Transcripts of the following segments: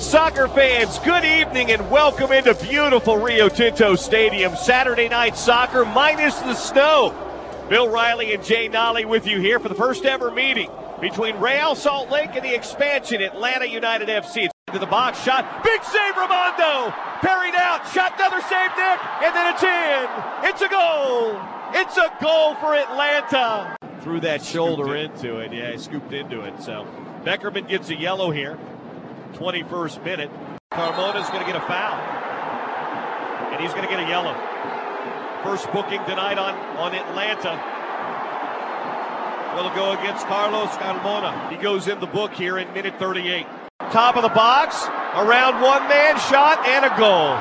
Soccer fans, good evening and welcome into beautiful Rio Tinto Stadium. Saturday night soccer minus the snow. Bill Riley and Jay Nolly with you here for the first ever meeting between Real Salt Lake and the expansion Atlanta United FC. It's into the box, shot, big save Rimando, parried out, shot, another save Nick, and then it's in. It's a goal. It's a goal for Atlanta. Threw that shoulder into it. Yeah, he scooped into it. So Beckerman gets a yellow here. 21st minute. Carmona's going to get a foul. And he's going to get a yellow. First booking tonight on Atlanta. Will go against Carlos Carmona. He goes in the book here in minute 38. Top of the box, around one man, shot, and a goal.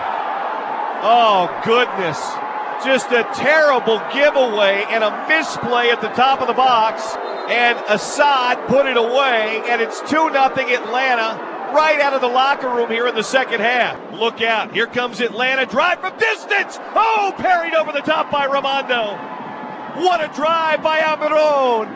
Oh, goodness. Just a terrible giveaway and a misplay at the top of the box. And Assad put it away, and it's 2-0 Atlanta. Right out of the locker room here in the second half. Look out. Here comes Atlanta. Drive from distance. Oh, parried over the top by Rimando. What a drive by Almiron.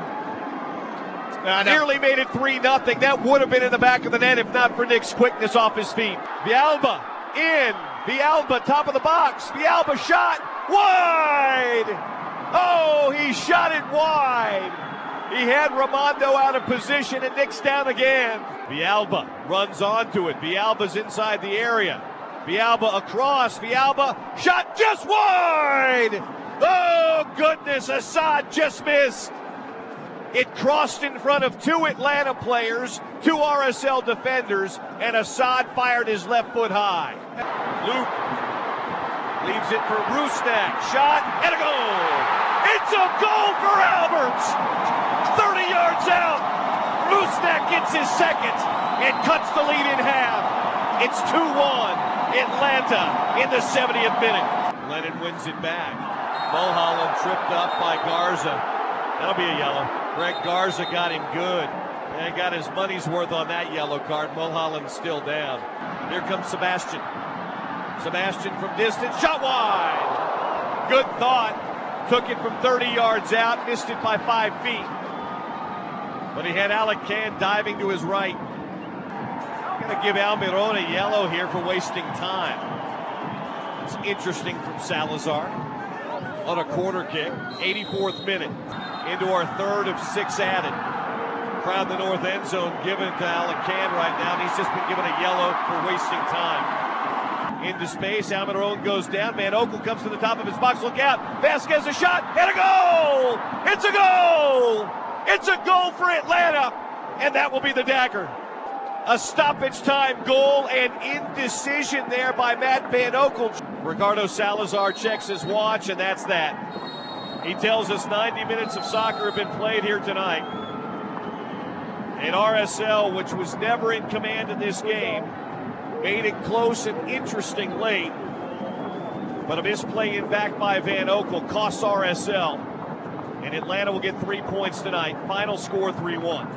Nearly made it 3-0. That would have been in the back of the net if not for Nick's quickness off his feet. Villalba in. Villalba, top of the box. Villalba shot. Wide. Oh, he shot it wide. He had Rimando out of position, and Nick's down again. Villalba runs onto it. Villalba's inside the area. Villalba across. Villalba shot just wide. Oh, goodness. Assad just missed. It crossed in front of two Atlanta players, two RSL defenders, and Assad fired his left foot high. Luke leaves it for Rusnak. Shot and a goal. It's a goal for Alberts. 30 yards out. Rusnak gets his second and cuts the lead in half. It's 2-1 Atlanta in the 70th minute. Lennon wins it back. Mulholland tripped up by Garza. That'll be a yellow. Greg Garza got him good. And got his money's worth on that yellow card. Mulholland's still down. Here comes Sebastian. Sebastian from distance. Shot wide. Good thought. Took it from 30 yards out. Missed it by 5 feet. But he had Alec Can diving to his right. Going to give Almiron a yellow here for wasting time. It's interesting from Salazar on a corner kick. 84th minute into our third of 6 added. Crowd the north end zone, given it to Alec Can right now. And he's just been given a yellow for wasting time. Into space, Almiron goes down. Van Oekel comes to the top of his box. Look out. Vasquez a shot and a goal. It's a goal. It's a goal for Atlanta, and that will be the dagger. A stoppage time goal and indecision there by Matt Van Oekel. Ricardo Salazar checks his watch, and that's that. He tells us 90 minutes of soccer have been played here tonight. And RSL, which was never in command in this game, made it close and interesting late. But a misplay in back by Van Oekel costs RSL. And Atlanta will get 3 points tonight. Final score 3-1.